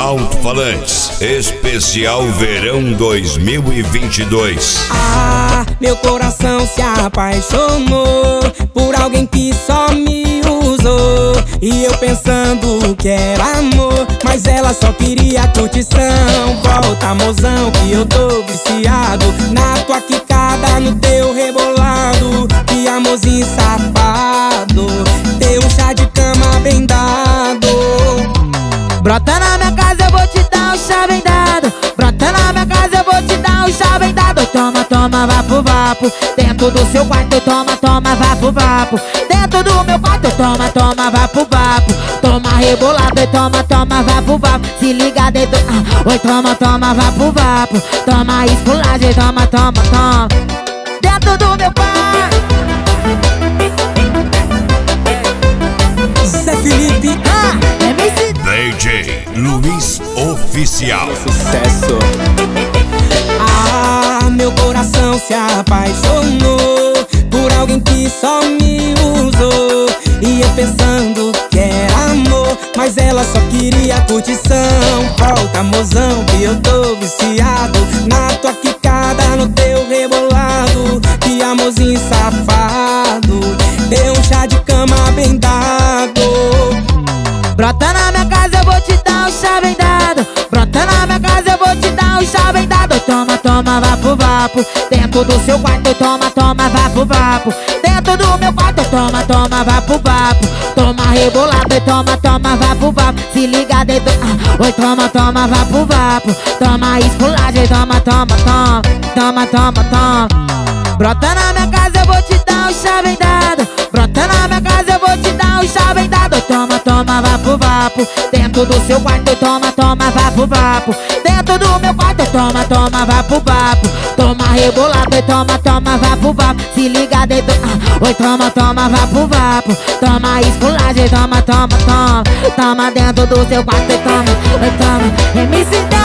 Alto-falantes, especial verão 2022. Ah, meu coração se apaixonou por alguém que só me usou. E eu pensando que era amor, mas ela só queria curtição. Volta, mozão, que eu tô viciado na tua quicada, no teu rebolado. Que amorzinho safado, teu chá de cama bem dado. Brota na minha casa, eu vou te dar um chá bem dado. Brota na minha casa, eu vou te dar um chá bem dado. Toma, toma, vapo, vapo. Dentro do seu quarto, toma, toma, vapo, vapo. Dentro do meu quarto, toma, toma, vapo, vapo. Toma rebolado, toma, toma, vapo, vapo. Se liga dentro, oi, toma, toma, vapo, vapo. Toma esculagem, toma, toma, toma. Dentro do meu quarto. Zé Felipe, MC DJ Luiz Oficial. sucesso. Ah, meu coração se apaixonou por alguém que só me usou. E eu pensando que era amor, mas ela só queria curtição. Volta, mozão, que eu tô viciado na tua quicada, no teu rebolado. Que amorzinho safado, deu um chá de cama bem dado. Brota na minha casa, eu vou te dar um chá bem dado. Brota na minha casa, eu vou te dar um chá bem dado. Toma, toma, vapo, vapo. Dentro do seu quarto, toma, toma, vapo, vapo. Dentro do meu quarto, toma, toma, vapo, vapo. Toma rebolado e toma, toma, vapo, vapo. Se liga dentro, oi, toma, toma, vapo, vapo. Toma esculagem, toma, toma, toma. Toma, toma, toma. Brota na minha casa, eu vou te dar um chá bem dado. Brota na minha casa, eu vou te dar um chá bem dado. Toma, toma, vapo, vapo. Dentro do seu quarto, toma, toma, vapo, vapo. Dentro do meu quarto, toma, toma, vapo, vapo. Toma rebolado e toma, toma, vapo, vapo. Se liga dentro, oi, toma, toma, vapo, vapo. Toma esculagem, toma, toma, toma. Toma dentro do seu quarto e toma, oi, toma. MC